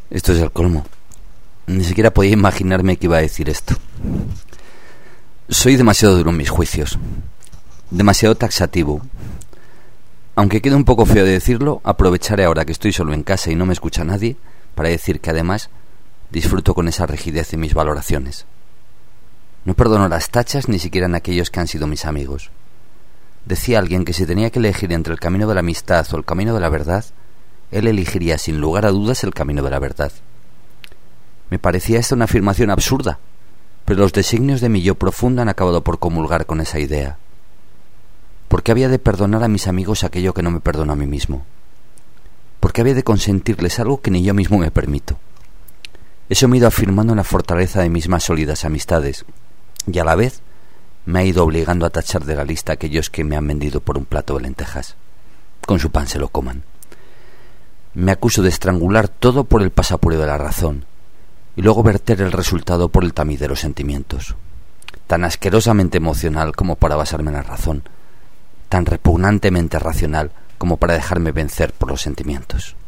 Esto es el colmo. Ni siquiera podía imaginarme que iba a decir esto. Soy demasiado duro en mis juicios, demasiado taxativo. Aunque quede un poco feo de decirlo, aprovecharé ahora que estoy solo en casa y no me escucha nadie para decir que además disfruto con esa rigidez en mis valoraciones. No perdono las tachas ni siquiera en aquellos que han sido mis amigos. Decía alguien que si tenía que elegir entre el camino de la amistad o el camino de la verdad, él elegiría sin lugar a dudas el camino de la verdad. Me parecía esta una afirmación absurda, pero los designios de mi yo profundo han acabado por comulgar con esa idea. ¿Por qué había de perdonar a mis amigos aquello que no me perdono a mí mismo? ¿Por qué había de consentirles algo que ni yo mismo me permito? Eso me ha ido afirmando en la fortaleza de mis más sólidas amistades, y a la vez me ha ido obligando a tachar de la lista aquellos que me han vendido por un plato de lentejas. Con su pan se lo coman. Me acuso de estrangular todo por el pasaporte de la razón, y luego verter el resultado por el tamiz de los sentimientos. Tan asquerosamente emocional como para basarme en la razón, tan repugnantemente racional como para dejarme vencer por los sentimientos.